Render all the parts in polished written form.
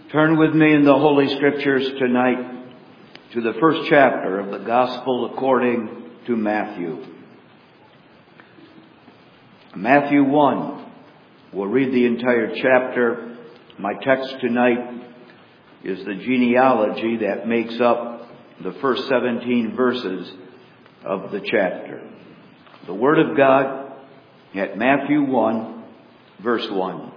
Turn with me in the Holy Scriptures tonight to the first chapter of the Gospel according to Matthew. Matthew 1. We'll read the entire chapter. My text tonight is the genealogy that makes up the first 17 verses of the chapter. The Word of God at Matthew 1, verse 1.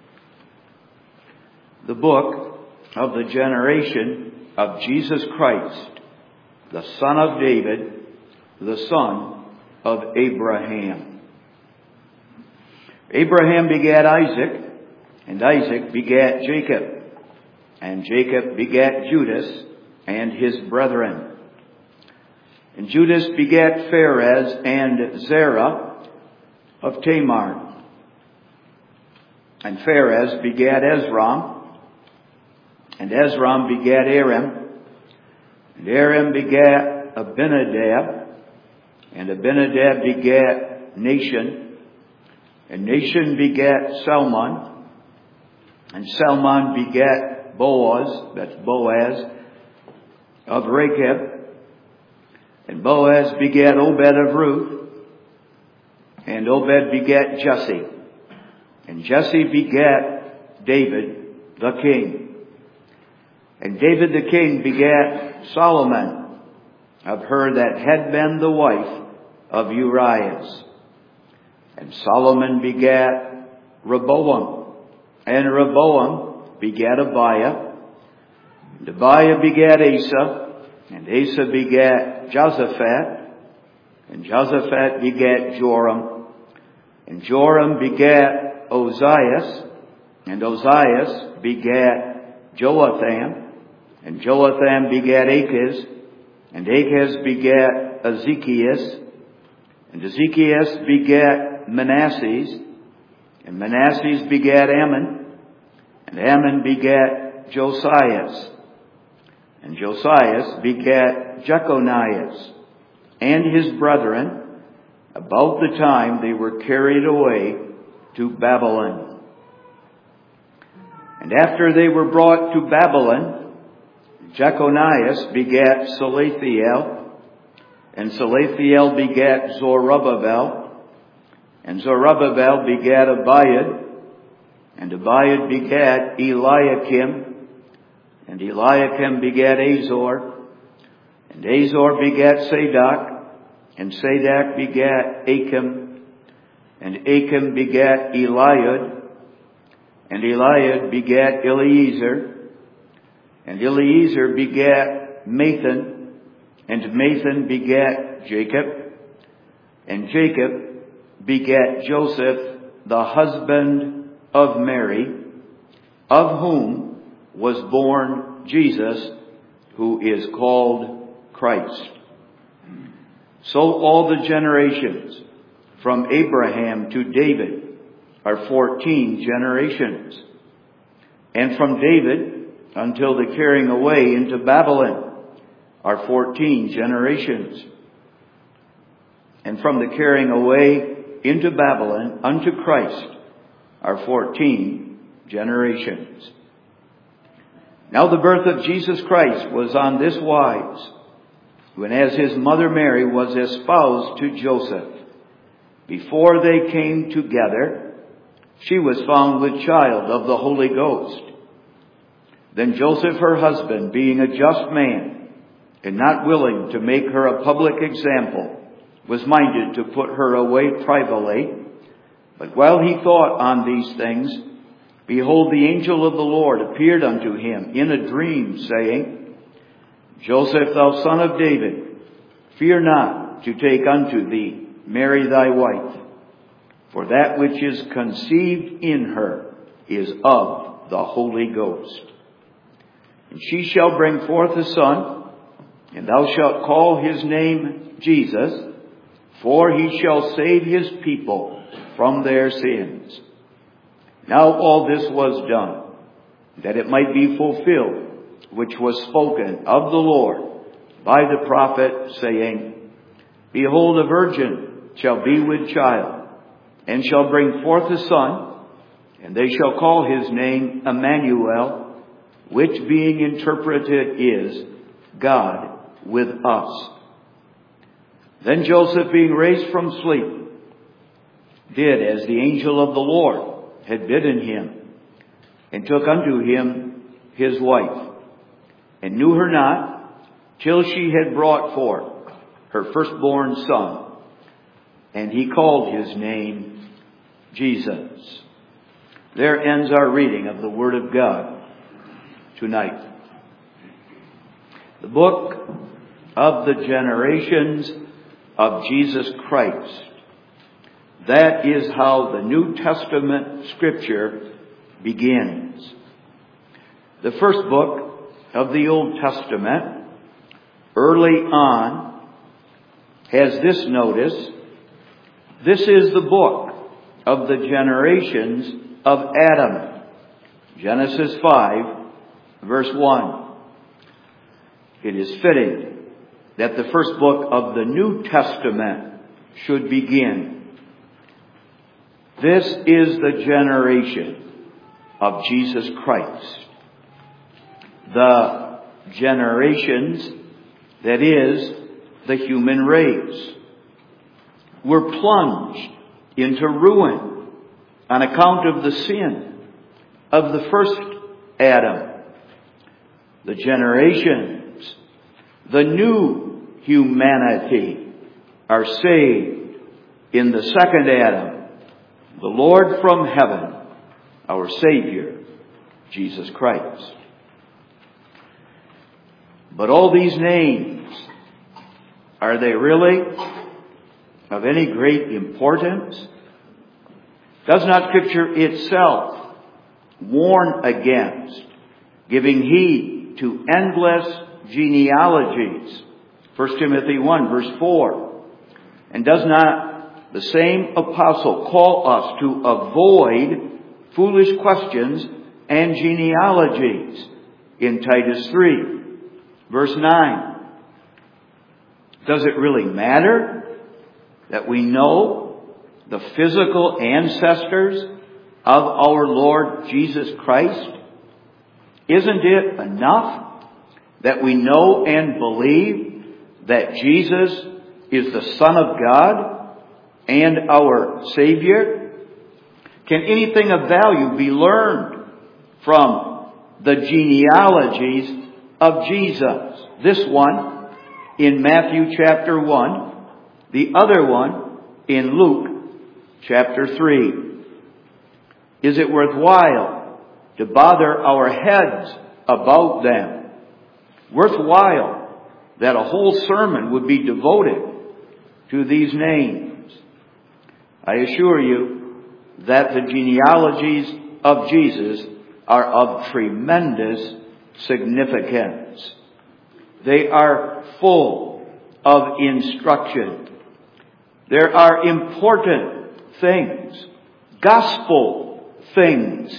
The book of the generation of Jesus Christ, the son of David, the son of Abraham. Abraham begat Isaac, and Isaac begat Jacob, and Jacob begat Judas and his brethren. And Judas begat Phares and Zerah of Tamar. And Phares begat Ezram, and Ezram begat Aram, and Aram begat Abinadab, and Abinadab begat Nahshon, and Nahshon begat Salmon, and Salmon begat Boaz, that's Boaz, of Rechab, and Boaz begat Obed of Ruth, and Obed begat Jesse, and Jesse begat David the king. And David the king begat Solomon of her that had been the wife of Urias. And Solomon begat Rehoboam, and Rehoboam begat Abiah, and Abiah begat Asa, and Asa begat Josaphat, and Josaphat begat Joram, and Joram begat Ozias, and Ozias begat Joatham, and Joatham begat Achaz, and Achaz begat Ezekias, and Ezekias begat Manasses, and Manasses begat Ammon, and Ammon begat Josias, and Josias begat Jeconias, and his brethren, about the time they were carried away to Babylon. And after they were brought to Babylon, Jeconias begat Salathiel, and Salathiel begat Zorobabel, and Zorobabel begat Abiad, and Abiad begat Eliakim, and Eliakim begat Azor, and Azor begat Sadoc, and Sadoc begat Achim, and Achim begat Eliud, and Eliud begat Eliezer, and Eliezer begat Mathan, and Mathan begat Jacob, and Jacob begat Joseph, the husband of Mary, of whom was born Jesus, who is called Christ. So all the generations from Abraham to David are 14 generations, and from David until the carrying away into Babylon are 14 generations. And from the carrying away into Babylon unto Christ are 14 generations. Now the birth of Jesus Christ was on this wise, when as his mother Mary was espoused to Joseph, before they came together, she was found with child of the Holy Ghost. Then Joseph, her husband, being a just man, and not willing to make her a public example, was minded to put her away privately. But while he thought on these things, behold, the angel of the Lord appeared unto him in a dream, saying, Joseph, thou son of David, fear not to take unto thee Mary thy wife, for that which is conceived in her is of the Holy Ghost. And she shall bring forth a son, and thou shalt call his name Jesus, for he shall save his people from their sins. Now all this was done, that it might be fulfilled, which was spoken of the Lord by the prophet, saying, Behold, a virgin shall be with child, and shall bring forth a son, and they shall call his name Emmanuel, which being interpreted is God with us. Then Joseph, being raised from sleep, did as the angel of the Lord had bidden him, and took unto him his wife, and knew her not till she had brought forth her firstborn son, and he called his name Jesus. There ends our reading of the Word of God tonight. The book of the generations of Jesus Christ. That is how the New Testament Scripture begins. The first book of the Old Testament, early on, has this notice: this is the book of the generations of Adam. Genesis 5, verse 1. It is fitting that the first book of the New Testament should begin. This is the generation of Jesus Christ. The generations, that is, the human race, were plunged into ruin on account of the sin of the first Adam. The generations, the new humanity, are saved in the second Adam, the Lord from heaven, our Savior, Jesus Christ. But all these names, are they really of any great importance? Does not Scripture itself warn against giving heed to endless genealogies? 1 Timothy 1, verse 4. And does not the same apostle call us to avoid foolish questions and genealogies in Titus 3, verse 9? Does it really matter that we know the physical ancestors of our Lord Jesus Christ? Isn't it enough that we know and believe that Jesus is the Son of God and our Savior? Can anything of value be learned from the genealogies of Jesus? This one in Matthew chapter 1, the other one in Luke chapter 3. Is it worthwhile to bother our heads about them? Worthwhile that a whole sermon would be devoted to these names? I assure you that the genealogies of Jesus are of tremendous significance. They are full of instruction. There are important things, gospel things,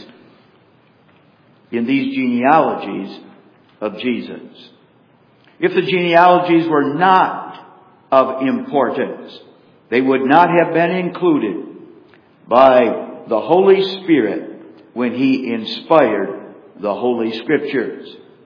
in these genealogies of Jesus. If the genealogies were not of importance, they would not have been included by the Holy Spirit when He inspired the Holy Scriptures.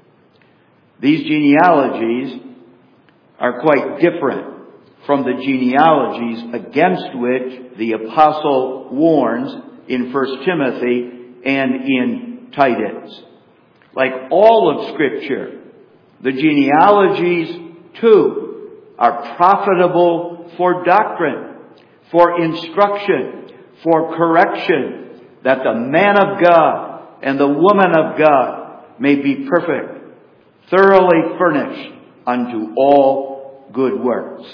These genealogies are quite different from the genealogies against which the apostle warns in 1 Timothy and in Titus. Like all of Scripture, the genealogies too are profitable for doctrine, for instruction, for correction, that the man of God and the woman of God may be perfect, thoroughly furnished unto all good works.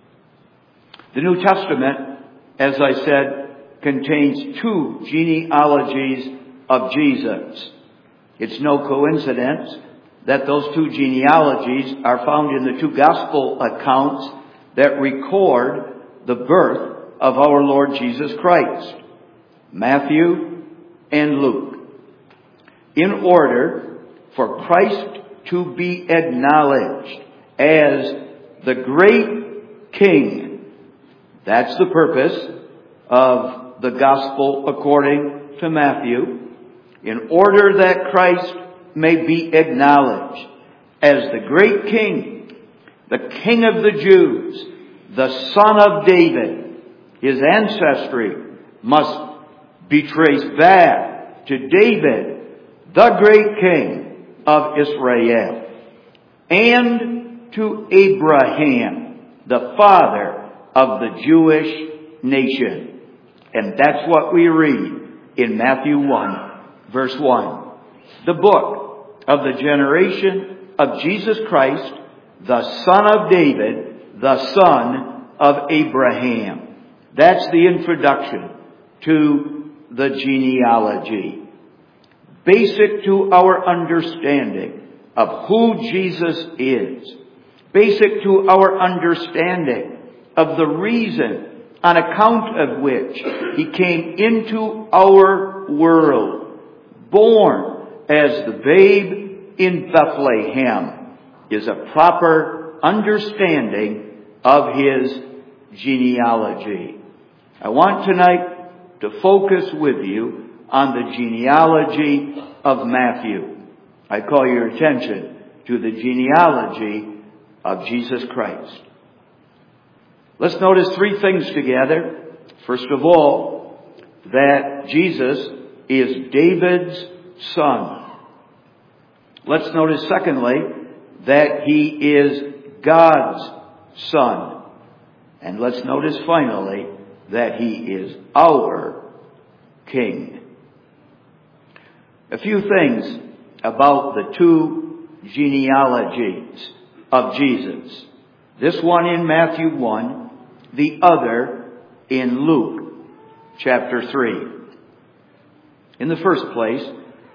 The New Testament, as I said, contains two genealogies of Jesus. It's no coincidence that those two genealogies are found in the two gospel accounts that record the birth of our Lord Jesus Christ, Matthew and Luke. In order for Christ to be acknowledged as the great King, that's the purpose of the gospel according to Matthew. In order that Christ may be acknowledged as the great King, the King of the Jews, the Son of David. His ancestry must be traced back to David, the great King of Israel, and to Abraham, the father of the Jewish nation. And that's what we read in Matthew 1, verse 1. The book of the generation of Jesus Christ, the Son of David, the son of Abraham. That's the introduction to the genealogy. Basic to our understanding of who Jesus is. Basic to our understanding of the reason on account of which He came into our world, born as the babe in Bethlehem, is a proper understanding of His genealogy. I want tonight to focus with you on the genealogy of Matthew. I call your attention to the genealogy of Jesus Christ. Let's notice three things together. First of all, that Jesus is David's son. Let's notice secondly, that He is God's son. And let's notice finally, that He is our King. A few things about the two genealogies of Jesus. This one in Matthew 1, the other in Luke chapter 3. In the first place,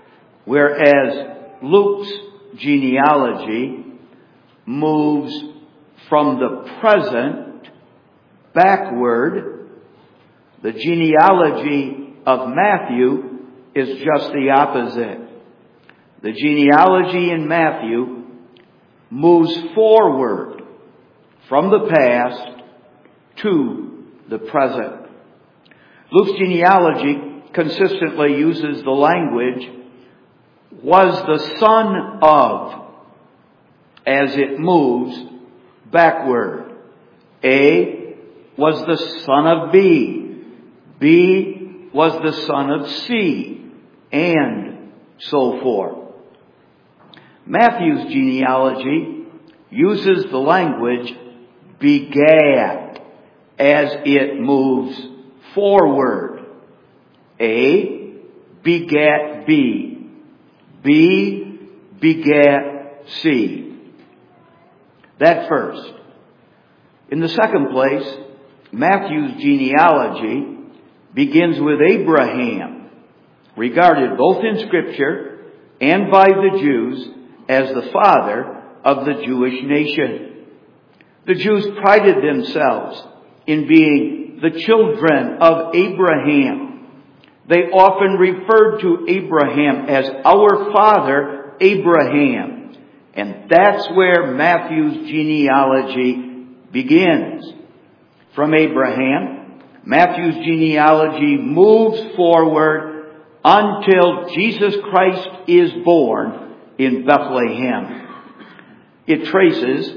whereas Luke's genealogy moves from the present backward, the genealogy of Matthew is just the opposite. The genealogy in Matthew moves forward from the past to the present. Luke's genealogy consistently uses the language was the son of as it moves backward. A was the son of B. B was the son of C, and so forth. Matthew's genealogy uses the language begat as it moves forward. A begat B. B begat C. That first. In the second place, Matthew's genealogy begins with Abraham, regarded both in Scripture and by the Jews as the father of the Jewish nation. The Jews prided themselves in being the children of Abraham. They often referred to Abraham as our father Abraham. And that's where Matthew's genealogy begins. From Abraham, Matthew's genealogy moves forward until Jesus Christ is born in Bethlehem. It traces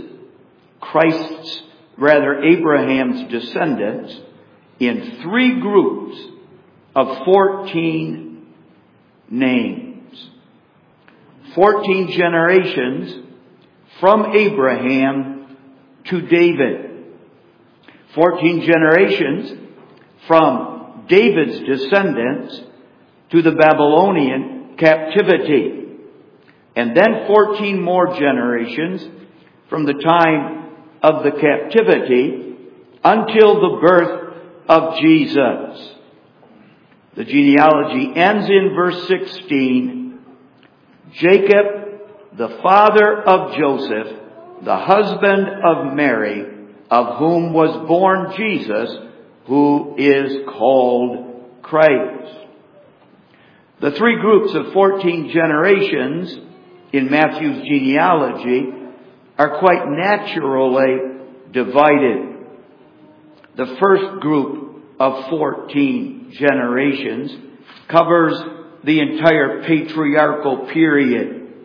Abraham's descendants in three groups of 14 names. 14 generations from Abraham to David. 14 generations from David's descendants to the Babylonian captivity. And then 14 more generations from the time of the captivity until the birth of Jesus. The genealogy ends in verse 16. Jacob, the father of Joseph, the husband of Mary, of whom was born Jesus, who is called Christ. The three groups of 14 generations in Matthew's genealogy are quite naturally divided. The first group of 14 generations covers the entire patriarchal period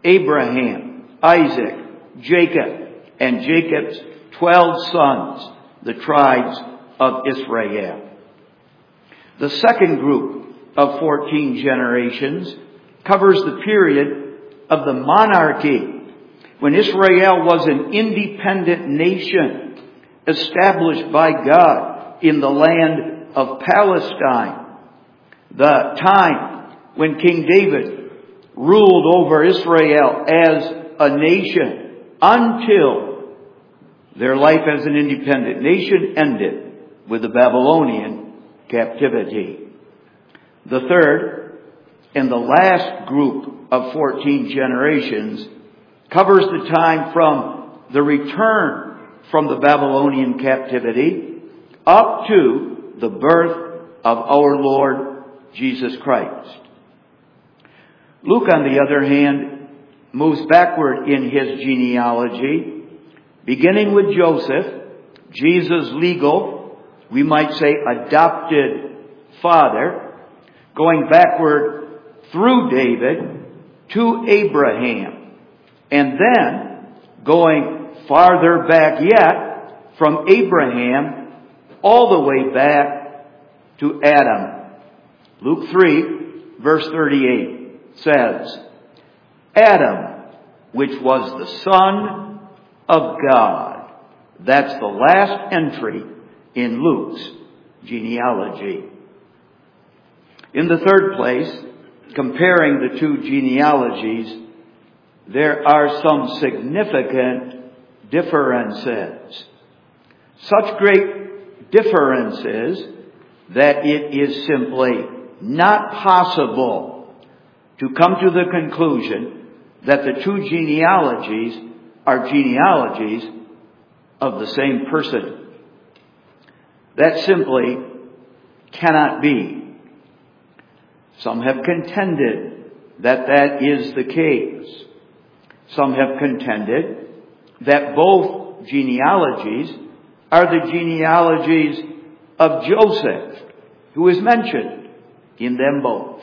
Abraham, Isaac, Jacob, and Jacob's 12 sons, the tribes of Israel. The second group of 14 generations covers the period of the monarchy, when Israel was an independent nation established by God in the land of Palestine. The time when King David ruled over Israel as a nation until their life as an independent nation ended with the Babylonian captivity. The third and the last group of 14 generations covers the time from the return from the Babylonian captivity up to the birth of our Lord Jesus Christ. Luke, on the other hand, moves backward in his genealogy, beginning with Joseph, Jesus' legal, we might say adopted father, going backward through David to Abraham, and then going farther back yet from Abraham all the way back to Adam. Luke 3, verse 38 says, Adam, which was the Son of God. That's the last entry in Luke's genealogy. In the third place, comparing the two genealogies, there are some significant differences. Such great differences that it is simply not possible to come to the conclusion that the two genealogies are genealogies of the same person. That simply cannot be. Some have contended that that is the case. Some have contended that both genealogies are the genealogies of Joseph, who is mentioned in them both.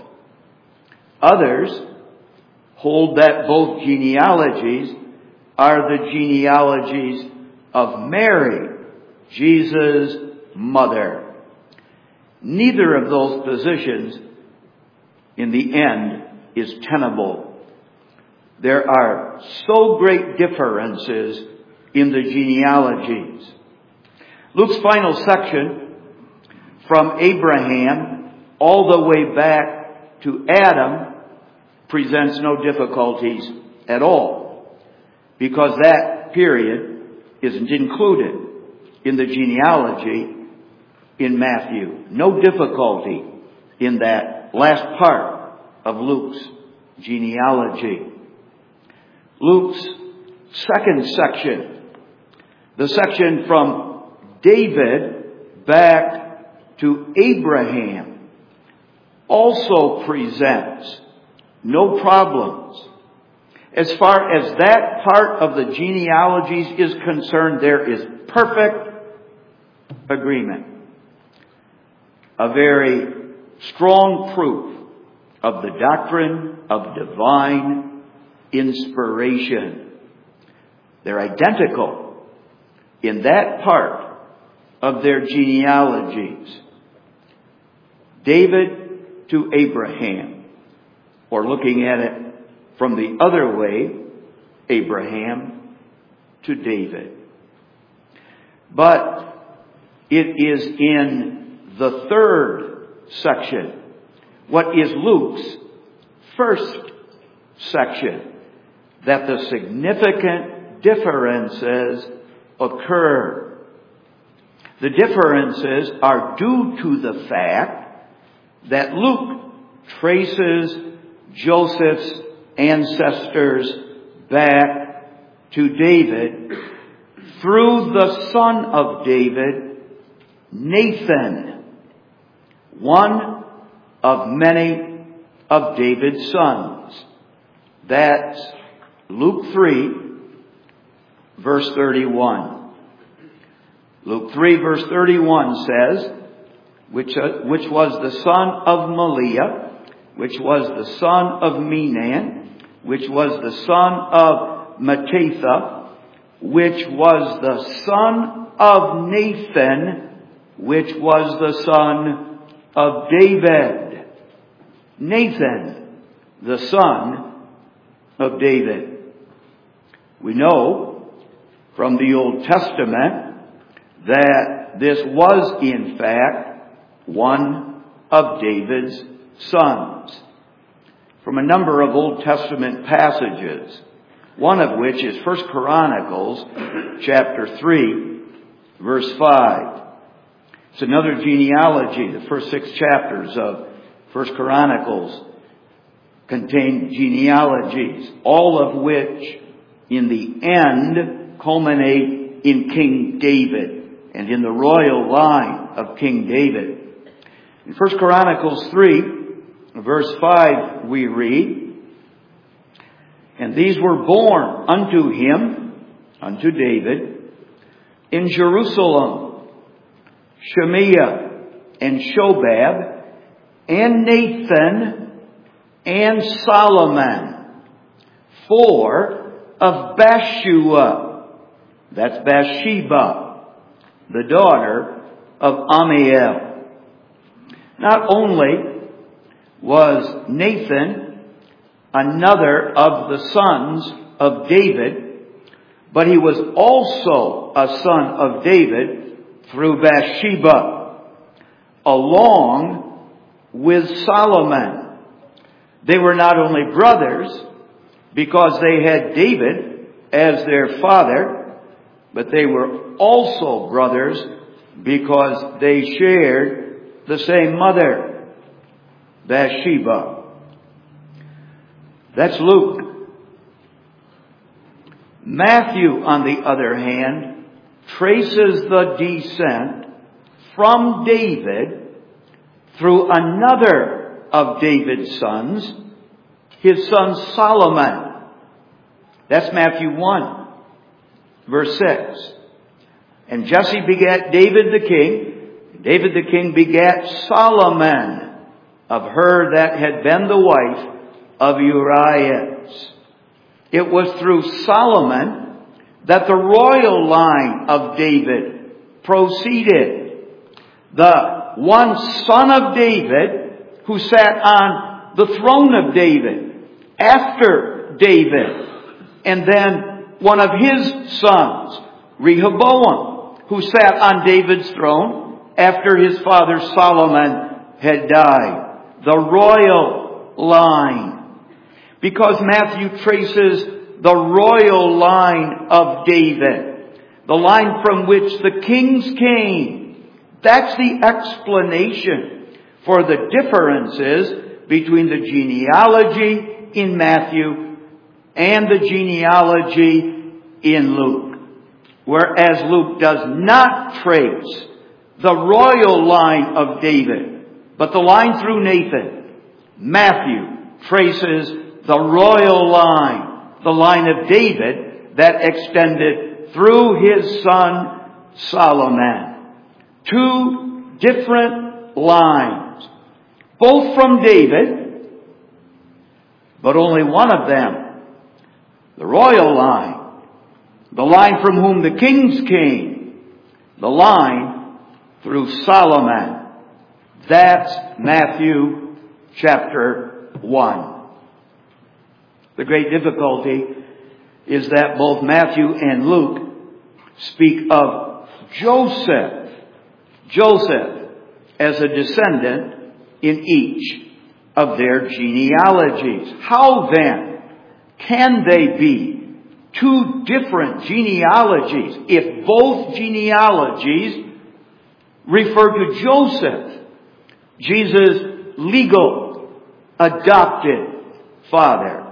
Others hold that both genealogies are the genealogies of Mary, Jesus' mother. Neither of those positions, in the end, is tenable. There are so great differences in the genealogies. Luke's final section, from Abraham all the way back to Adam, presents no difficulties at all, because that period isn't included in the genealogy in Matthew. No difficulty in that last part of Luke's genealogy. Luke's second section, the section from David back to Abraham, also presents no problems. As far as that part of the genealogies is concerned, there is perfect agreement. A very strong proof of the doctrine of divine inspiration. They're identical in that part of their genealogies. David to Abraham, or looking at it from the other way, Abraham to David. But it is in the third section, what is Luke's first section, that the significant differences occur. The differences are due to the fact that Luke traces Joseph's ancestors back to David through the son of David, Nathan, one of many of David's sons. That's Luke 3, verse 31. Luke 3, verse 31 says, which was the son of Maliah, which was the son of Menan, which was the son of Mattatha, which was the son of Nathan, which was the son of David. Nathan, the son of David. We know from the Old Testament that this was in fact one of David's sons. From a number of Old Testament passages, one of which is 1 Chronicles chapter 3, verse 5. It's another genealogy. The first 6 chapters of 1 Chronicles contain genealogies, all of which in the end culminate in King David and in the royal line of King David. In 1 Chronicles 3, verse 5, we read, "And these were born unto him," unto David, "in Jerusalem, Shemaiah and Shobab and Nathan and Solomon, 4 of Bathshua," that's Bathsheba, the daughter of Amiel. Not only was Nathan another of the sons of David, but he was also a son of David through Bathsheba, along with Solomon. They were not only brothers because they had David as their father, but they were also brothers because they shared the same mother, Bathsheba. That's Luke. Matthew, on the other hand, traces the descent from David through another of David's sons, his son Solomon. That's Matthew 1, verse 6. "And Jesse begat David the king. David the king begat Solomon of her that had been the wife of Urias." It was through Solomon that the royal line of David proceeded. The one son of David who sat on the throne of David after David. And then one of his sons, Rehoboam, who sat on David's throne after his father Solomon had died. The royal line. Because Matthew traces the royal line of David, the line from which the kings came. That's the explanation for the differences between the genealogy in Matthew and the genealogy in Luke. Whereas Luke does not trace the royal line of David, but the line through Nathan, Matthew traces the royal line, the line of David that extended through his son Solomon. 2 different lines, both from David, but only one of them, the royal line, the line from whom the kings came, the line through Solomon. That's Matthew chapter 1. The great difficulty is that both Matthew and Luke speak of Joseph as a descendant in each of their genealogies. How then can they be 2 different genealogies if both genealogies refer to Joseph, Jesus' legal adopted father?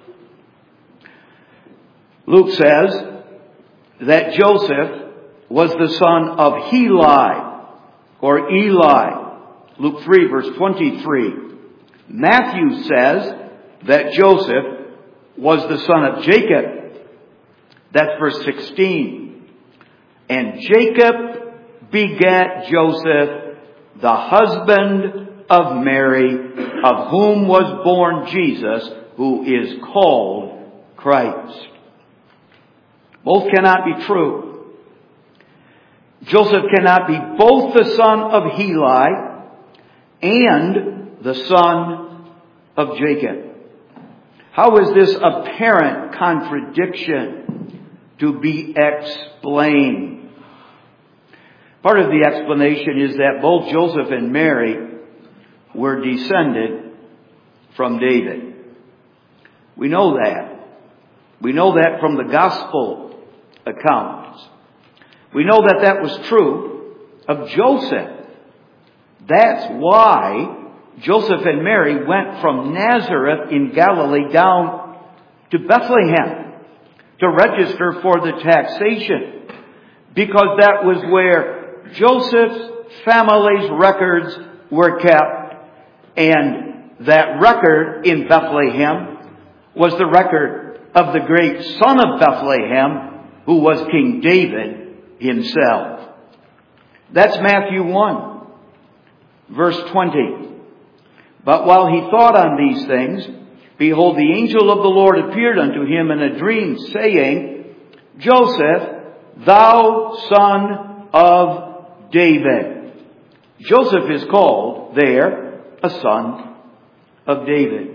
Luke says that Joseph was the son of Heli, or Eli. Luke 3, verse 23. Matthew says that Joseph was the son of Jacob. That's verse 16. "And Jacob begat Joseph, the husband of Mary, of whom was born Jesus, who is called Christ. Both cannot be true. Joseph cannot be both the son of Heli and the son of Jacob. How is this apparent contradiction to be explained? Part of the explanation is that both Joseph and Mary were descended from David. We know that. We know that from the gospel accounts. We know that that was true of Joseph. That's why Joseph and Mary went from Nazareth in Galilee down to Bethlehem to register for the taxation, because that was where Joseph's family's records were kept, and that record in Bethlehem was the record of the great son of Bethlehem, who was King David himself. That's Matthew 1, verse 20. But while he thought on these things, behold, the angel of the Lord appeared unto him in a dream, saying, Joseph, thou son of David. Joseph is called there a son of David.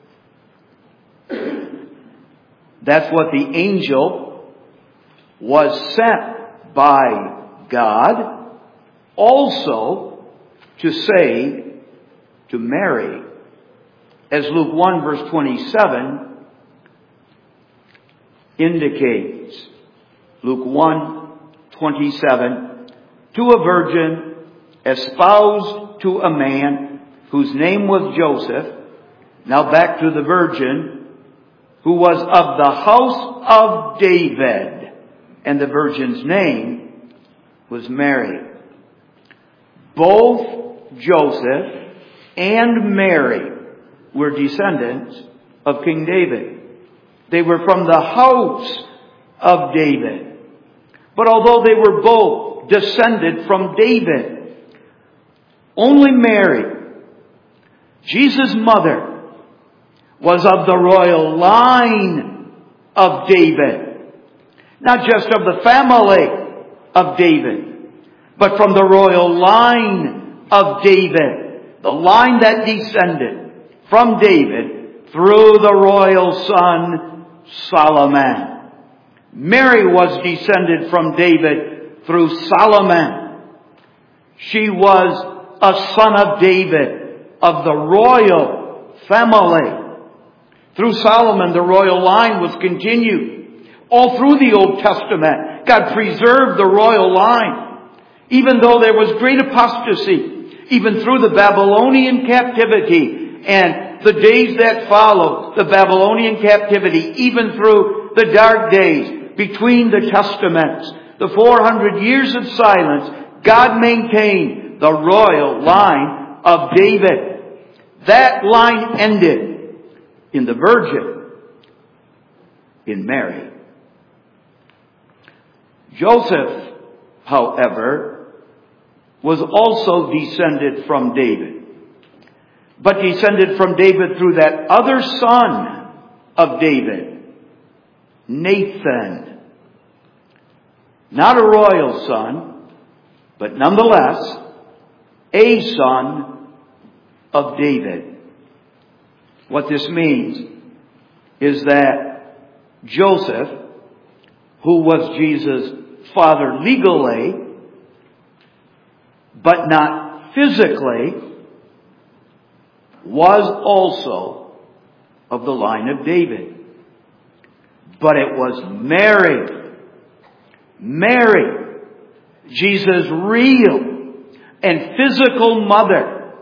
That's what the angel was sent by God also to say to Mary, as Luke 1 verse 27 indicates. Luke 1:27, to a virgin espoused to a man whose name was Joseph. Now back to the virgin who was of the house of David, and the virgin's name was Mary. Both Joseph and Mary were descendants of King David. They were from the house of David. But although they were both descended from David, only Mary, Jesus' mother, was of the royal line of David. Not just of the family of David, but from the royal line of David. The line that descended from David through the royal son Solomon. Mary was descended from David through Solomon. She was a son of David, of the royal family. Through Solomon, the royal line was continued. All through the Old Testament, God preserved the royal line. Even though there was great apostasy, even through the Babylonian captivity and the days that followed the Babylonian captivity, even through the dark days between the Testaments, the 400 years of silence, God maintained the royal line of David. That line ended in the Virgin, in Mary. Joseph, however, was also descended from David, but descended from David through that other son of David, Nathan. Not a royal son, but nonetheless a son of David. What this means is that Joseph, who was Jesus' father legally, but not physically, was also of the line of David. But it was Mary, Jesus' real and physical mother,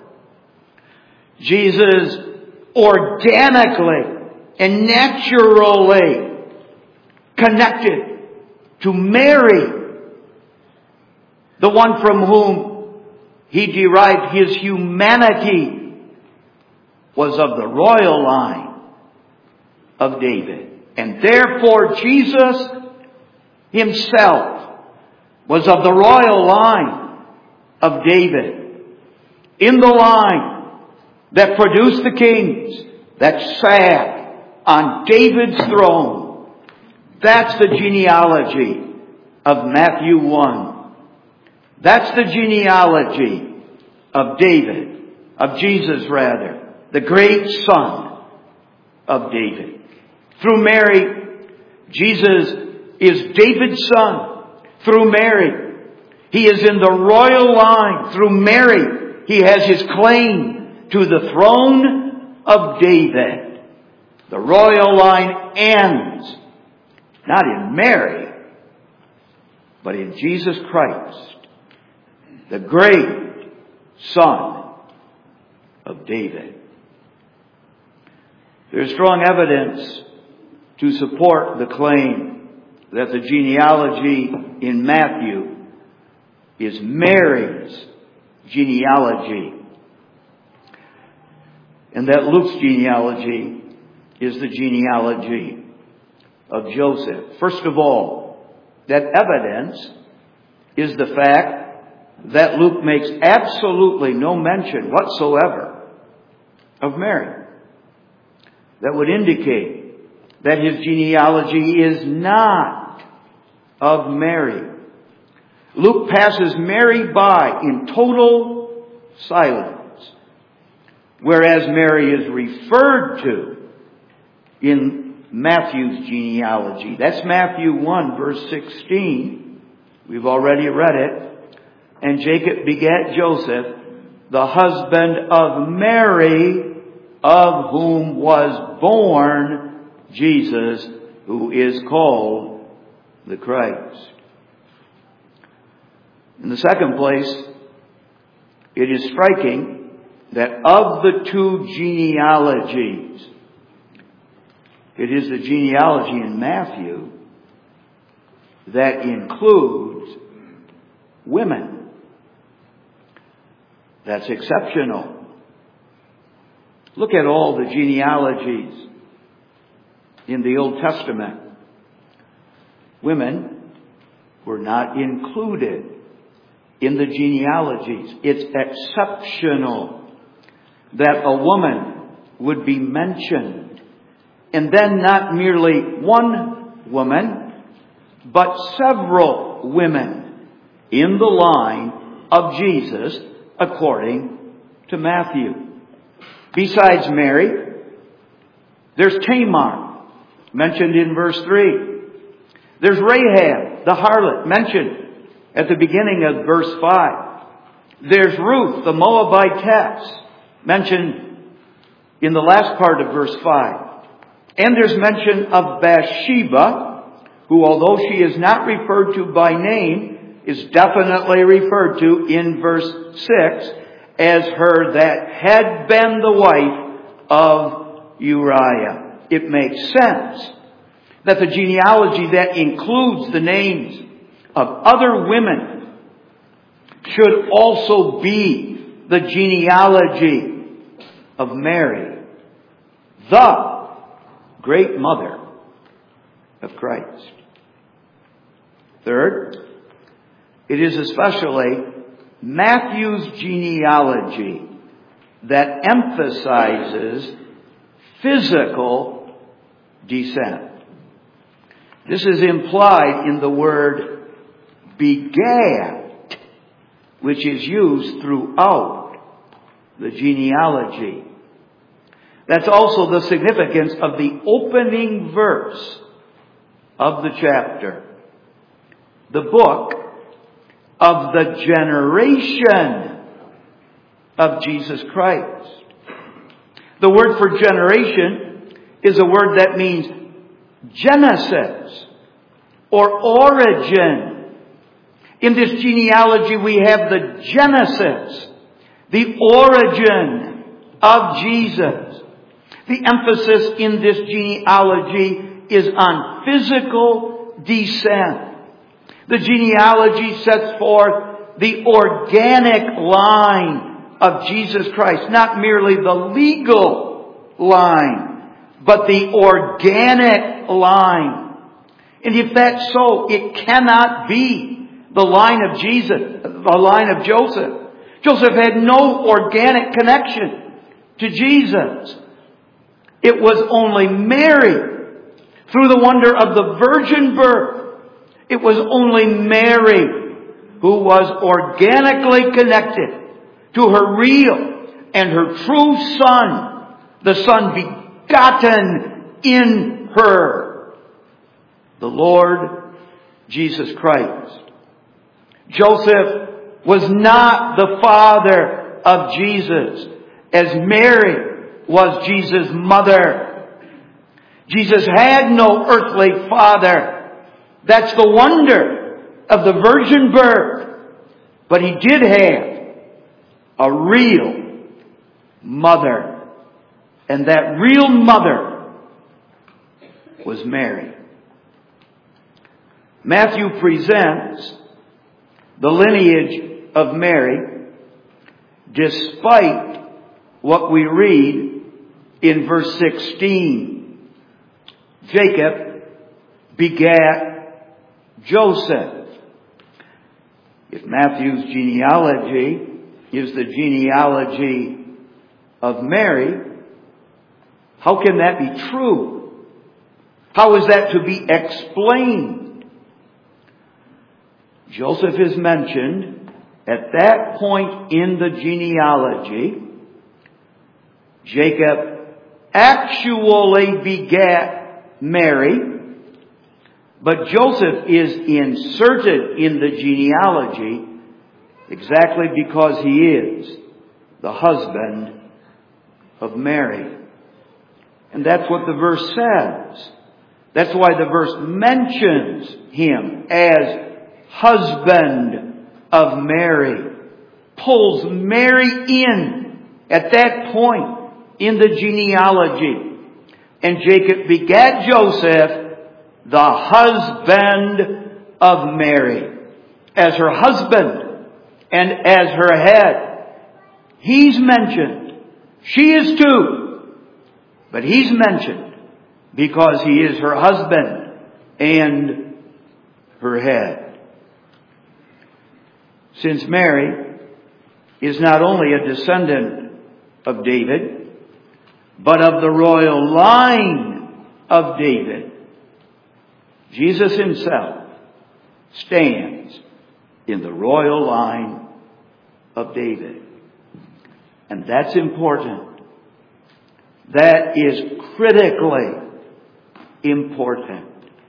Jesus organically and naturally connected to Mary, the one from whom he derived his humanity, was of the royal line of David. And therefore Jesus himself was of the royal line of David. In the line that produced the kings that sat on David's throne. That's the genealogy of Matthew 1. That's the genealogy of David, of Jesus rather, the great son of David. Through Mary, Jesus is David's son. Through Mary, he is in the royal line. Through Mary, he has his claim to the throne of David. The royal line ends not in Mary, but in Jesus Christ, the great son of David. There is strong evidence to support the claim that the genealogy in Matthew is Mary's genealogy, and that Luke's genealogy is the genealogy of Joseph. First of all, that evidence is the fact that Luke makes absolutely no mention whatsoever of Mary. That would indicate that his genealogy is not of Mary. Luke passes Mary by in total silence, whereas Mary is referred to in Matthew's genealogy. That's Matthew 1, verse 16. We've already read it. And Jacob begat Joseph, the husband of Mary, of whom was born Jesus, who is called the Christ. In the second place, it is striking that of the two genealogies, it is the genealogy in Matthew that includes women. That's exceptional. Look at all the genealogies in the Old Testament. Women were not included in the genealogies. It's exceptional that a woman would be mentioned. And then not merely one woman, but several women in the line of Jesus according to Matthew. Besides Mary, there's Tamar, mentioned in verse 3. There's Rahab, the harlot, mentioned at the beginning of verse 5. There's Ruth, the Moabitess, mentioned in the last part of verse 5. And there's mention of Bathsheba, who, although she is not referred to by name, is definitely referred to in verse 6 as her that had been the wife of Uriah. It makes sense that the genealogy that includes the names of other women should also be the genealogy of Mary, the great mother of Christ. Third, it is especially Matthew's genealogy that emphasizes physical descent. This is implied in the word begat, which is used throughout the genealogy. That's also the significance of the opening verse of the chapter. The book of the generation of Jesus Christ. The word for generation is a word that means genesis or origin. In this genealogy we have the genesis, the origin of Jesus. The emphasis in this genealogy is on physical descent. The genealogy sets forth the organic line of Jesus Christ, not merely the legal line, but the organic line. And if that's so, it cannot be the line of Jesus, the line of Joseph. Joseph had no organic connection to Jesus. It was only Mary, through the wonder of the virgin birth, it was only Mary who was organically connected to her real and her true Son, the Son begotten in her, the Lord Jesus Christ. Joseph was not the father of Jesus, as Mary was Jesus' mother. Jesus had no earthly father. That's the wonder of the virgin birth. But he did have a real mother. And that real mother was Mary. Matthew presents the lineage of Mary despite what we read in verse 16. Jacob begat Joseph. If Matthew's genealogy is the genealogy of Mary, how can that be true? How is that to be explained? Joseph is mentioned at that point in the genealogy. Jacob actually begat Mary, but Joseph is inserted in the genealogy exactly because he is the husband of Mary. And that's what the verse says. That's why the verse mentions him as husband of Mary. Pulls Mary in at that point in the genealogy. And Jacob begat Joseph, the husband of Mary, as her husband and as her head. He's mentioned. She is too. But he's mentioned because he is her husband and her head. Since Mary is not only a descendant of David, but of the royal line of David, Jesus himself stands in the royal line of David. And that's important. That is critically important.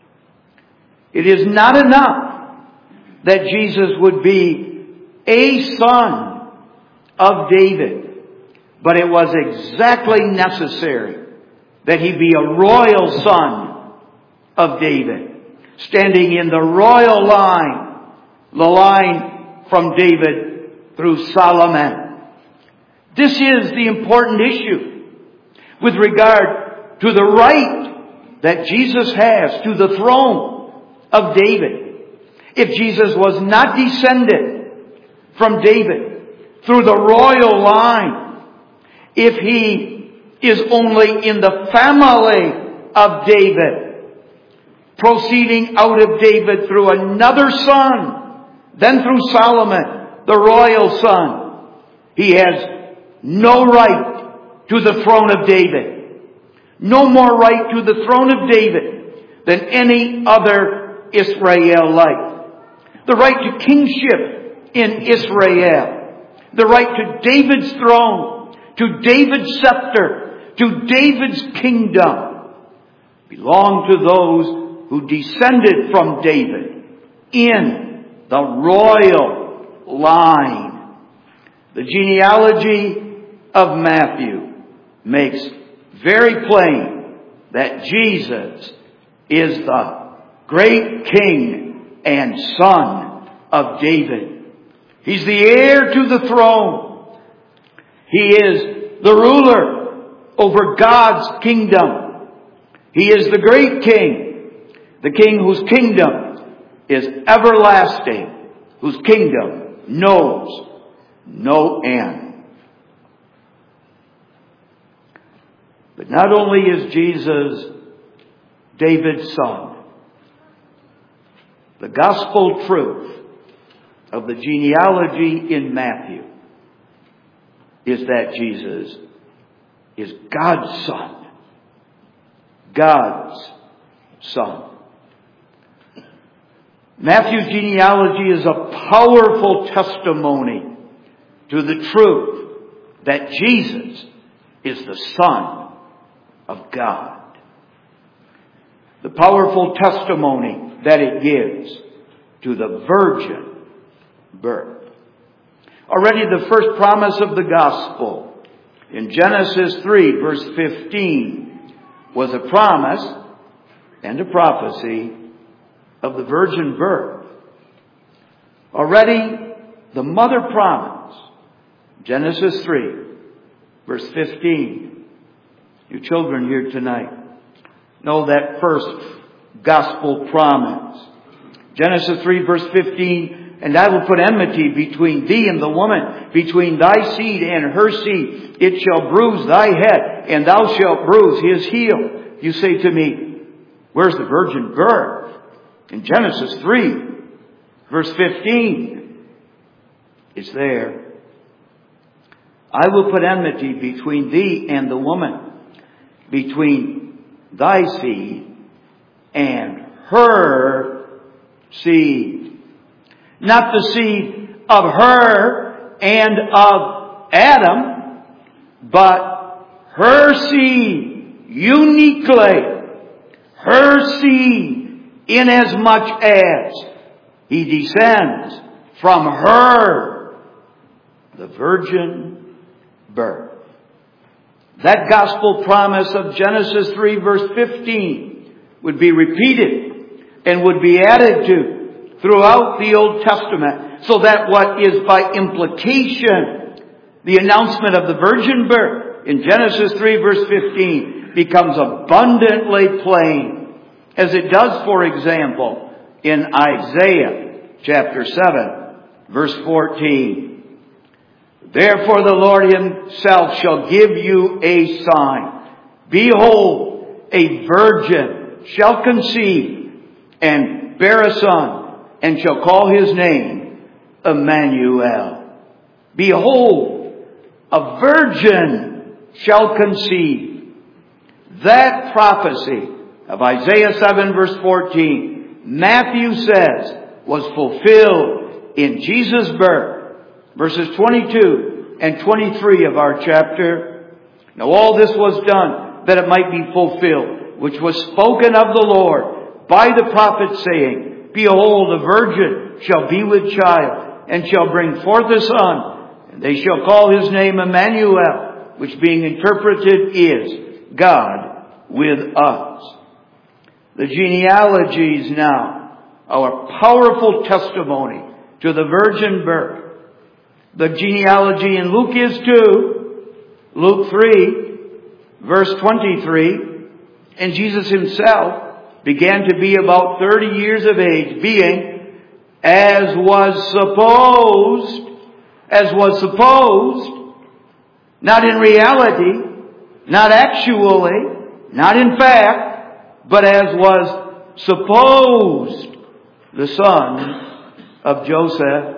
It is not enough that Jesus would be a son of David, but it was exactly necessary that he be a royal son of David, standing in the royal line, the line from David through Solomon. This is the important issue with regard to the right that Jesus has to the throne of David. If Jesus was not descended from David through the royal line, if he is only in the family of David, proceeding out of David through another son, then through Solomon, the royal son, he has no right to the throne of David. No more right to the throne of David than any other Israelite. The right to kingship in Israel. The right to David's throne, to David's scepter, to David's kingdom belong to those who descended from David in the royal line. The genealogy of Matthew makes very plain that Jesus is the great king and son of David. He's the heir to the throne. He is the ruler over God's kingdom. He is the great king, the king whose kingdom is everlasting, whose kingdom knows no end. But not only is Jesus David's son, the gospel truth of the genealogy in Matthew is that Jesus is God's son God's Son. Matthew's genealogy is a powerful testimony to the truth that Jesus is the Son of God. The powerful testimony that it gives to the virgin birth. Already the first promise of the gospel in Genesis 3 verse 15 was a promise and a prophecy of the virgin birth. Already the mother promise, Genesis 3 verse 15. You children here tonight know that first gospel promise. Genesis 3 verse 15, and I will put enmity between thee and the woman, between thy seed and her seed. It shall bruise thy head, and thou shalt bruise his heel. You say to me, where's the virgin birth? In Genesis 3 verse 15, it's there. I will put enmity between thee and the woman, between thy seed and her seed. Not the seed of her and of Adam, but her seed, uniquely. Her seed, inasmuch as he descends from her, the virgin birth. That gospel promise of Genesis 3 verse 15 would be repeated and would be added to throughout the Old Testament, so that what is by implication the announcement of the virgin birth in Genesis 3 verse 15 becomes abundantly plain, as it does, for example, in Isaiah chapter 7 verse 14. Therefore the Lord himself shall give you a sign. Behold, a virgin shall conceive and bear a son, and shall call his name Emmanuel. Behold, a virgin shall conceive. That prophecy of Isaiah 7 verse 14, Matthew says, was fulfilled in Jesus' birth. Verses 22 and 23 of our chapter. Now all this was done that it might be fulfilled, which was spoken of the Lord by the prophet, saying, Behold, a virgin shall be with child, and shall bring forth a son, and they shall call his name Emmanuel, which being interpreted is God with us. The genealogies now are a powerful testimony to the virgin birth. The genealogy in Luke is too. Luke 3, verse 23. And Jesus himself began to be about 30 years of age, being, as was supposed, not in reality, not actually, not in fact, but as was supposed, the son of Joseph.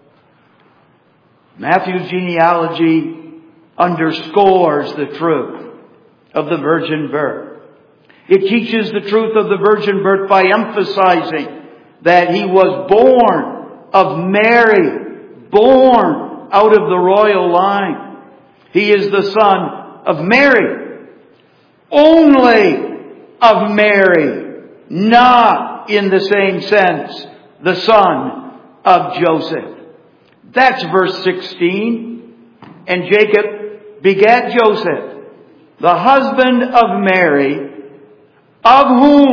Matthew's genealogy underscores the truth of the virgin birth. It teaches the truth of the virgin birth by emphasizing that he was born of Mary, born out of the royal line. He is the son of Mary, only of Mary, not in the same sense the son of Joseph. That's verse 16. And Jacob begat Joseph, the husband of Mary, of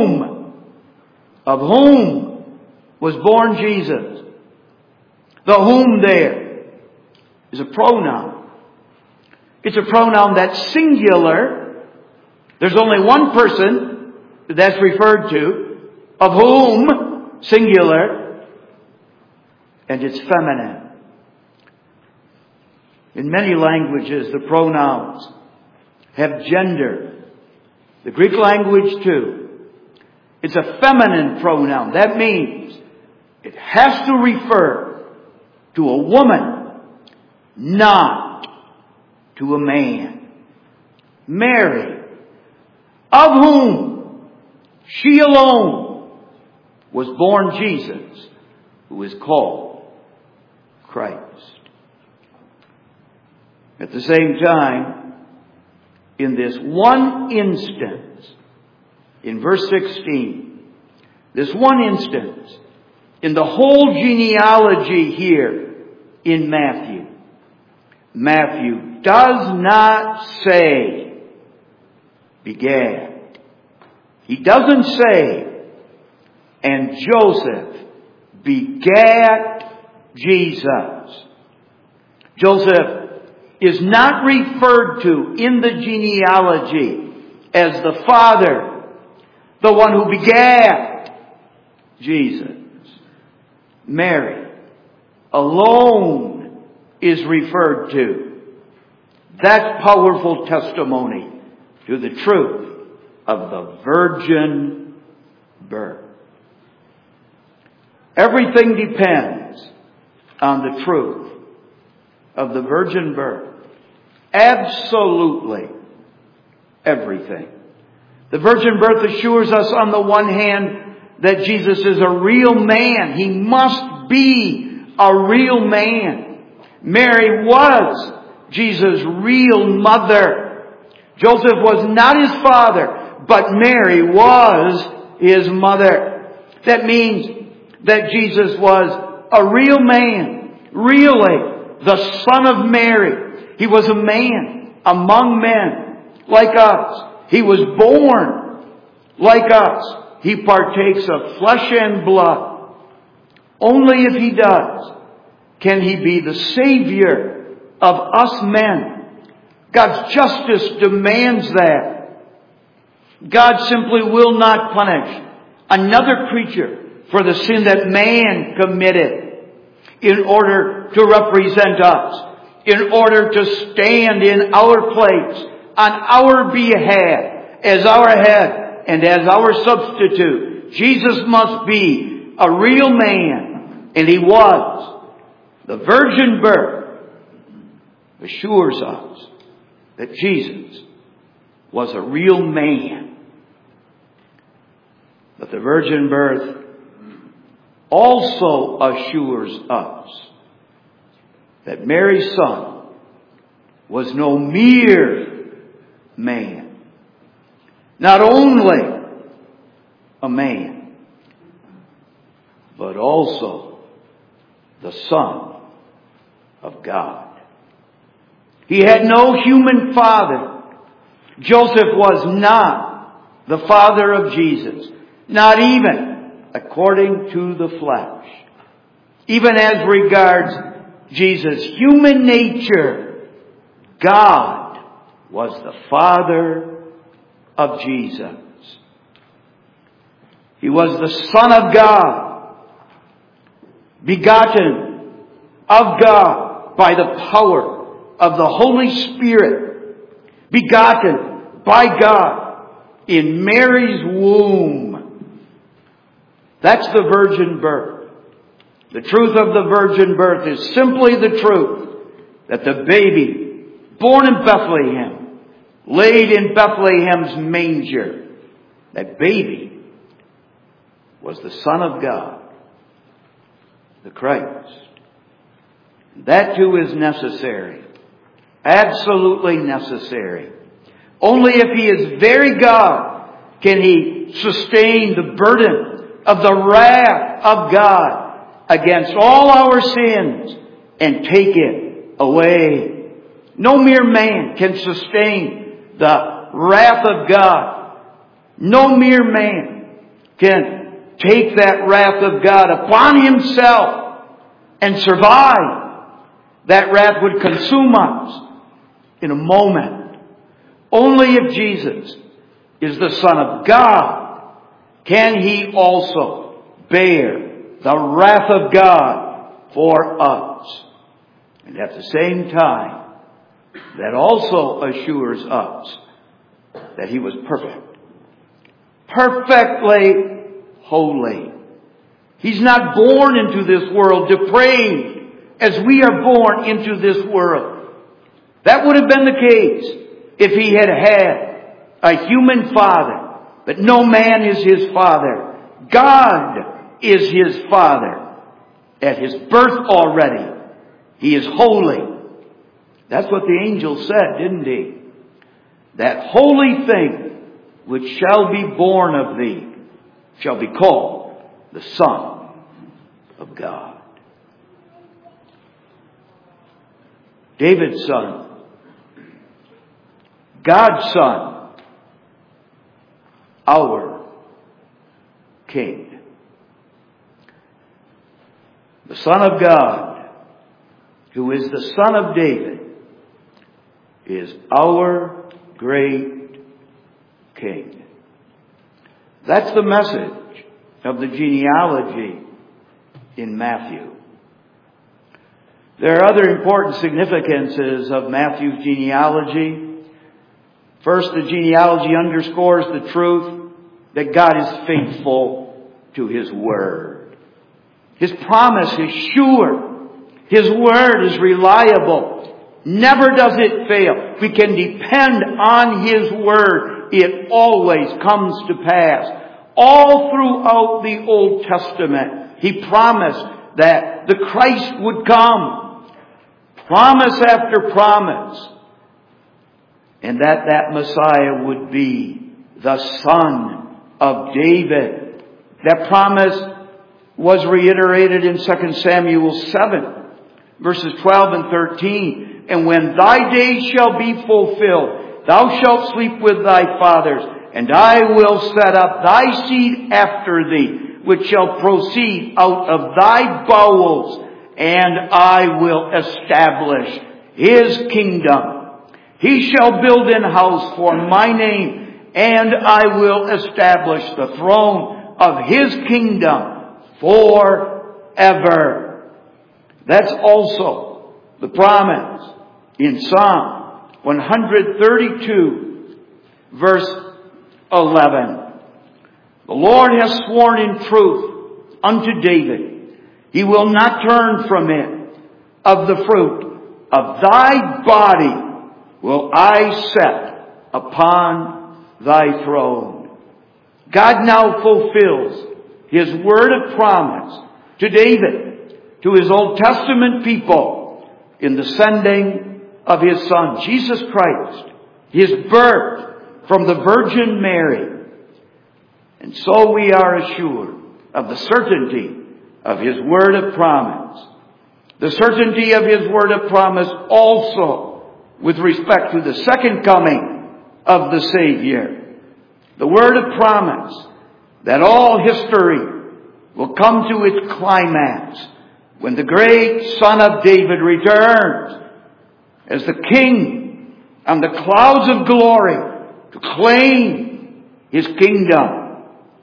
whom was born Jesus. The whom there is a pronoun. It's a pronoun that's singular. There's only one person that's referred to, of whom, singular, and it's feminine. In many languages, the pronouns have gender. The Greek language too. It's a feminine pronoun. That means it has to refer to a woman, not to a man. Mary, of whom she alone, was born Jesus, who is called Christ. At the same time, in this one instance, in verse 16, this one instance, in the whole genealogy here in Matthew, Matthew does not say begat. He doesn't say, and Joseph begat Jesus. Joseph is not referred to in the genealogy as the father, the one who begat Jesus. Mary alone is referred to. That's powerful testimony to the truth of the virgin birth. Everything depends on the truth of the virgin birth. Absolutely everything. The virgin birth assures us on the one hand that Jesus is a real man. He must be a real man. Mary was Jesus' real mother. Joseph was not his father, but Mary was his mother. That means that Jesus was a real man, really the son of Mary. He was a man among men like us. He was born like us. He partakes of flesh and blood. Only if he does can he be the Savior of us men. God's justice demands that. God simply will not punish another creature for the sin that man committed in order to represent us, in order to stand in our place on our behalf as our head and as our substitute. Jesus must be a real man, and he was. The virgin birth assures us that Jesus was a real man. But the virgin birth also assures us that Mary's son was no mere man. Not only a man, but also the Son of God. He had no human father. Joseph was not the father of Jesus, not even according to the flesh. Even as regards Jesus' human nature, God was the Father of Jesus. He was the Son of God, begotten of God by the power of the Holy Spirit, begotten by God in Mary's womb. That's the virgin birth. The truth of the virgin birth is simply the truth that the baby born in Bethlehem, laid in Bethlehem's manger, that baby was the Son of God, the Christ. That too is necessary. Absolutely necessary. Only if he is very God can he sustain the burden of the wrath of God against all our sins and take it away. No mere man can sustain the wrath of God. No mere man can take that wrath of God upon himself and survive. That wrath would consume us in a moment. Only if Jesus is the Son of God can he also bear the wrath of God for us. And at the same time, that also assures us that he was perfect. Perfectly holy. He's not born into this world depraved as we are born into this world. That would have been the case if he had had a human father But no man is his father. God is his father. At his birth already, he is holy. That's what the angel said, didn't he? That holy thing which shall be born of thee shall be called the Son of God. David's son, God's son, our King. The Son of God, who is the Son of David, is our great King. That's the message of the genealogy in Matthew. There are other important significances of Matthew's genealogy. First, the genealogy underscores the truth that God is faithful to His Word. His promise is sure. His Word is reliable. Never does it fail. We can depend on His Word. It always comes to pass. All throughout the Old Testament, He promised that the Christ would come. Promise after promise. And that Messiah would be the Son of David. That promise was reiterated in 2 Samuel 7, verses 12 and 13. And when thy days shall be fulfilled, thou shalt sleep with thy fathers, and I will set up thy seed after thee, which shall proceed out of thy bowels, and I will establish his kingdom. He shall build an house for my name, and I will establish the throne of his kingdom forever. That's also the promise in Psalm 132, verse 11. The Lord has sworn in truth unto David. He will not turn from it. Of the fruit of thy body will I set upon thy throne. God now fulfills His word of promise to David, to His Old Testament people, in the sending of His Son, Jesus Christ, His birth from the Virgin Mary. And so we are assured of the certainty of His word of promise. The certainty of His word of promise also with respect to the second coming of the Savior. The word of promise that all history will come to its climax when the great Son of David returns as the King on the clouds of glory to claim His kingdom,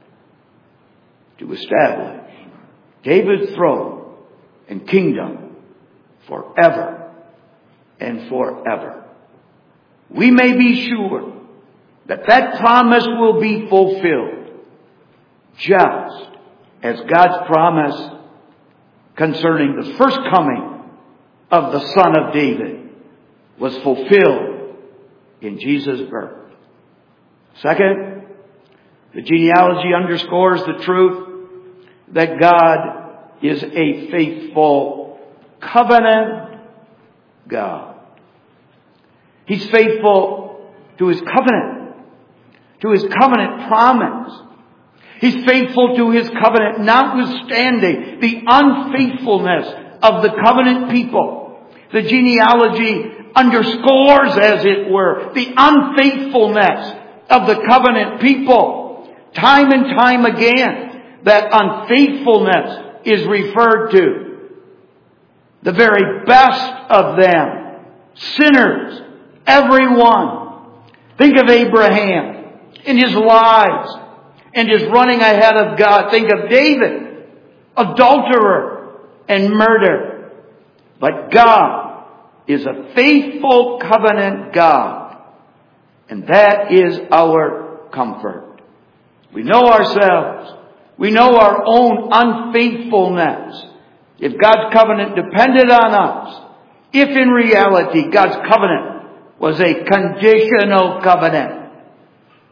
to establish David's throne and kingdom forever and forever. We may be sure that promise will be fulfilled, just as God's promise concerning the first coming of the Son of David was fulfilled in Jesus' birth. Second, the genealogy underscores the truth that God is a faithful covenant God. He's faithful to His covenant promise. He's faithful to His covenant, notwithstanding the unfaithfulness of the covenant people. The genealogy underscores, as it were, the unfaithfulness of the covenant people. Time and time again, that unfaithfulness is referred to. The very best of them, sinners, everyone. Think of Abraham in his lives and his running ahead of God. Think of David, adulterer and murderer. But God is a faithful covenant God, and that is our comfort. We know ourselves. We know our own unfaithfulness. If God's covenant depended on us, if in reality God's covenant was a conditional covenant,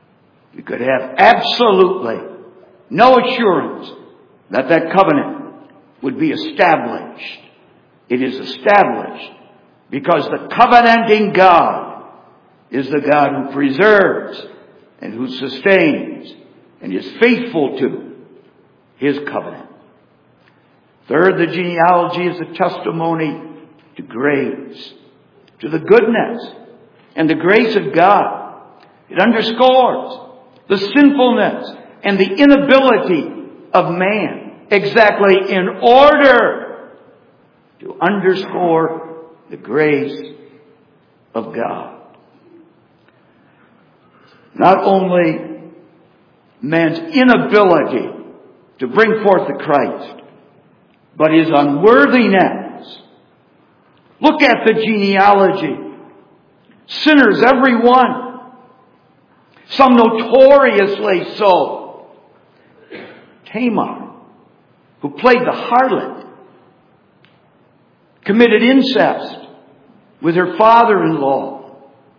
we could have absolutely no assurance that that covenant would be established. It is established because the covenanting God is the God who preserves and who sustains and is faithful to His covenant. Third, the genealogy is a testimony to grace, to the goodness and the grace of God. It underscores the sinfulness and the inability of man exactly in order to underscore the grace of God. Not only man's inability to bring forth the Christ, but his unworthiness. Look at the genealogy. Sinners, every one. Some notoriously so. Tamar, who played the harlot, committed incest with her father-in-law.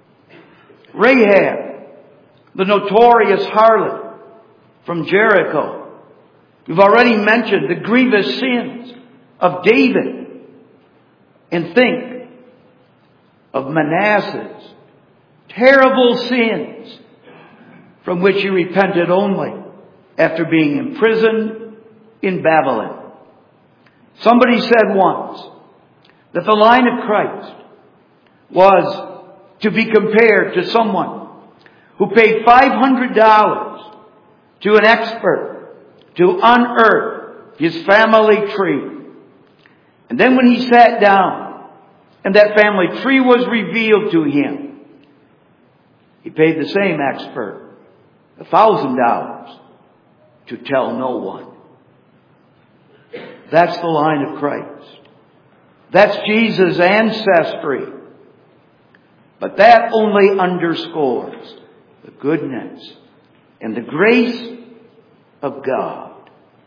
Rahab, the notorious harlot from Jericho. We've already mentioned the grievous sins of David. And think of Manasseh's terrible sins from which he repented only after being imprisoned in Babylon. Somebody said once that the line of Christ was to be compared to someone who paid $500 to an expert to unearth his family tree. And then when he sat down and that family tree was revealed to him, he paid the same expert $1,000 to tell no one. That's the line of Christ. That's Jesus' ancestry. But that only underscores the goodness and the grace of God.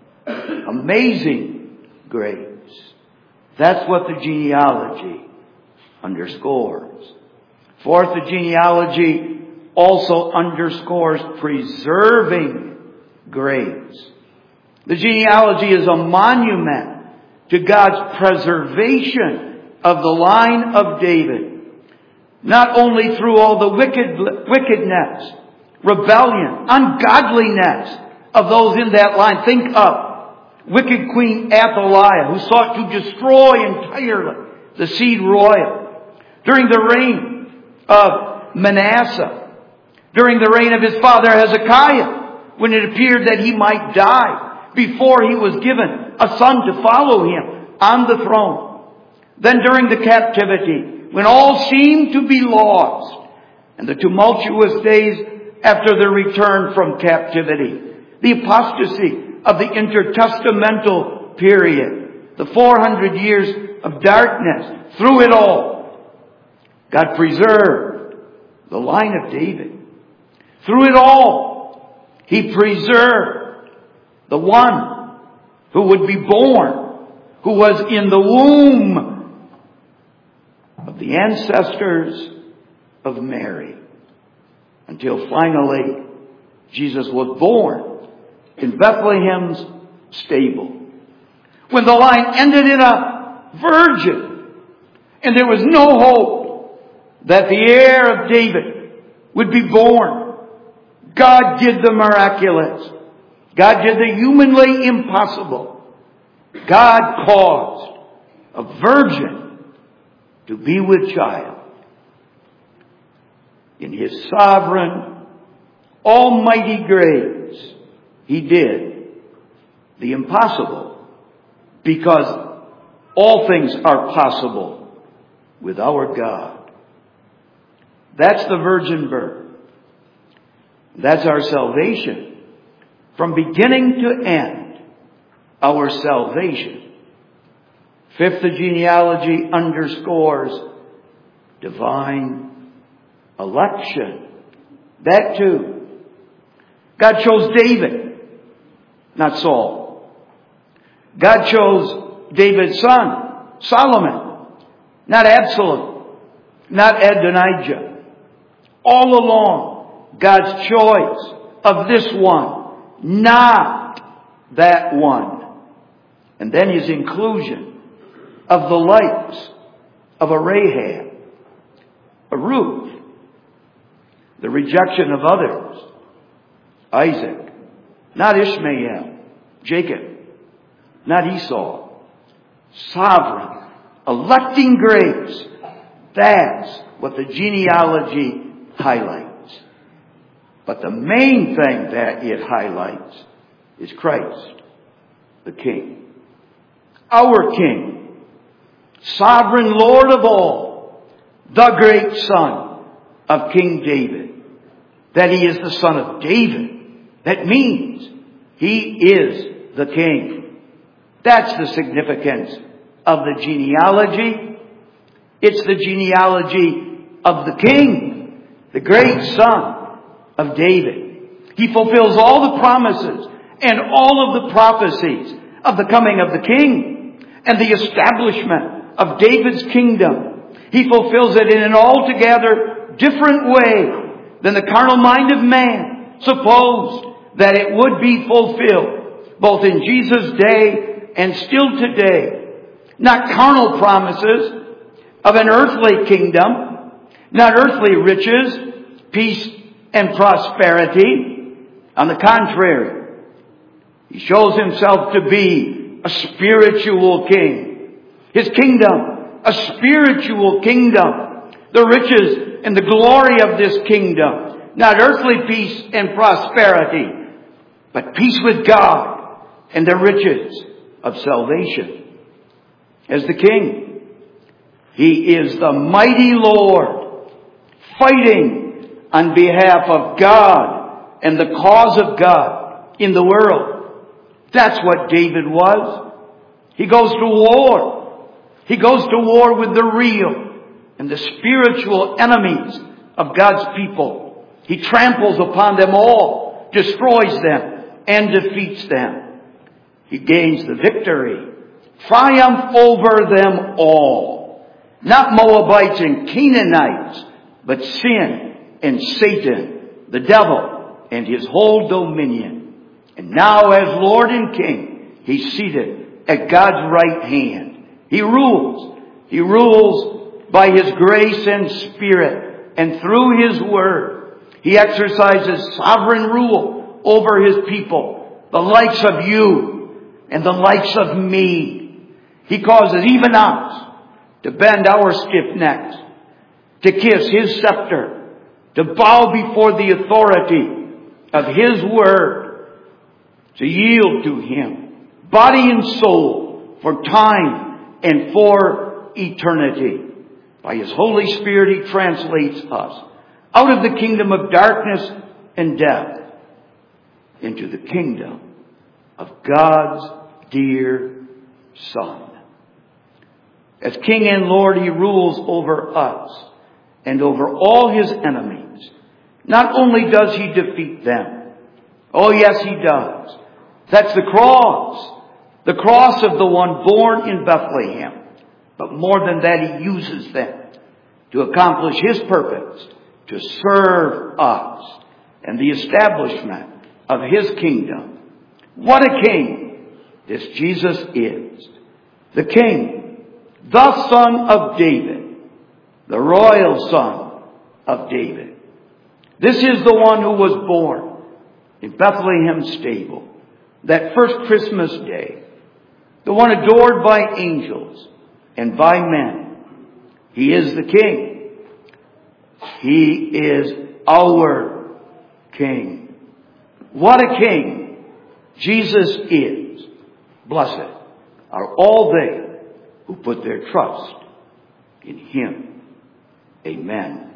Amazing grace. That's what the genealogy underscores. Fourth, the genealogy also underscores preserving grace. The genealogy is a monument to God's preservation of the line of David. Not only through all the wickedness, rebellion, ungodliness of those in that line. Think of wicked Queen Athaliah, who sought to destroy entirely the seed royal. During the reign of Manasseh, during the reign of his father Hezekiah, when it appeared that he might die before he was given a son to follow him on the throne. Then during the captivity, when all seemed to be lost, and the tumultuous days after their return from captivity, the apostasy of the intertestamental period, the 400 years of darkness, through it all, God preserved the line of David. Through it all, He preserved the one who would be born, who was in the womb of the ancestors of Mary, until finally Jesus was born in Bethlehem's stable. When the line ended in a virgin, and there was no hope that the heir of David would be born, God did the miraculous. God did the humanly impossible. God caused a virgin to be with child. In His sovereign, almighty grace, He did the impossible, because all things are possible with our God. That's the virgin birth. That's our salvation. From beginning to end, our salvation. Fifth, the genealogy underscores divine election. That too. God chose David, not Saul. God chose David's son, Solomon, not Absalom, not Adonijah. All along, God's choice of this one, not that one. And then his inclusion of the likes of a Rahab, a Ruth, the rejection of others, Isaac, not Ishmael, Jacob, not Esau, sovereign, electing grace. That's what the genealogy highlights. But the main thing that it highlights is Christ, the King. Our King, sovereign Lord of all, the great Son of King David. That he is the Son of David. That means he is the King. That's the significance of the genealogy. It's the genealogy of the King, the great Son of David. He fulfills all the promises and all of the prophecies of the coming of the King and the establishment of David's kingdom. He fulfills it in an altogether different way than the carnal mind of man supposed that it would be fulfilled, both in Jesus' day and still today. Not carnal promises of an earthly kingdom, not earthly riches, peace, and prosperity. On the contrary, he shows himself to be a spiritual king. His kingdom, a spiritual kingdom. The riches and the glory of this kingdom, not earthly peace and prosperity, but peace with God and the riches of salvation. As the King, he is the mighty Lord, fighting on behalf of God and the cause of God in the world. That's what David was. He goes to war. He goes to war with the real and the spiritual enemies of God's people. He tramples upon them all, destroys them, and defeats them. He gains the victory, triumph over them all. Not Moabites and Canaanites, but sin and Satan, the devil, and his whole dominion. And now as Lord and King, he's seated at God's right hand. He rules. He rules by his grace and Spirit, and through his word. He exercises sovereign rule over his people, the likes of you and the likes of me. He causes even us to bend our stiff necks, to kiss his scepter, to bow before the authority of his word, to yield to him, body and soul, for time and for eternity. By his Holy Spirit, he translates us out of the kingdom of darkness and death into the kingdom of God's dear Son. As King and Lord, he rules over us and over all his enemies. Not only does he defeat them, oh yes, he does. That's the cross of the one born in Bethlehem. But more than that, he uses them to accomplish his purpose, to serve us and the establishment of his kingdom. What a king this Jesus is. The King, the Son of David, the royal Son of David. This is the one who was born in Bethlehem stable, that first Christmas day, the one adored by angels and by men. He is the King. He is our King. What a King Jesus is. Blessed are all they who put their trust in him. Amen.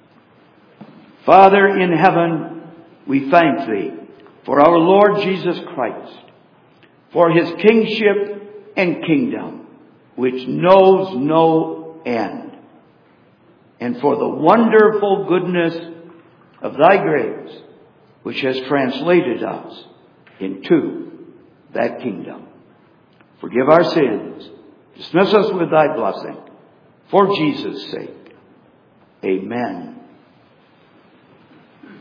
Father in heaven, we thank thee for our Lord Jesus Christ, for his kingship and kingdom, which knows no end, and for the wonderful goodness of thy grace, which has translated us into that kingdom. Forgive our sins. Dismiss us with thy blessing. For Jesus' sake. Amen.